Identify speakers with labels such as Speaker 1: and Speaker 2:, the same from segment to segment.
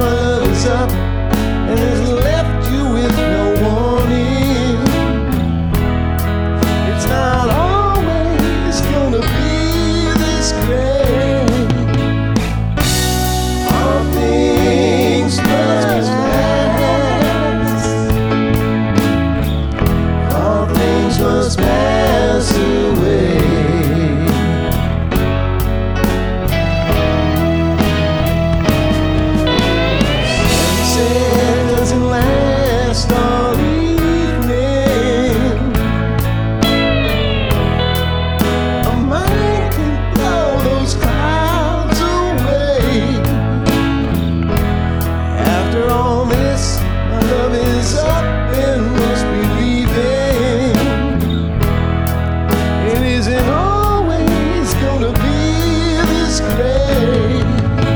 Speaker 1: my love is up and has left you with no warning. It's not always gonna be this great. All things must pass. All things must pass away. All evening, a mind can blow those clouds away. After all this, my love is up and must be leaving. It isn't always gonna be this great.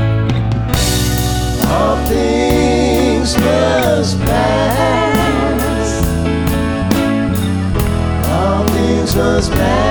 Speaker 1: All things must pass. All things must pass.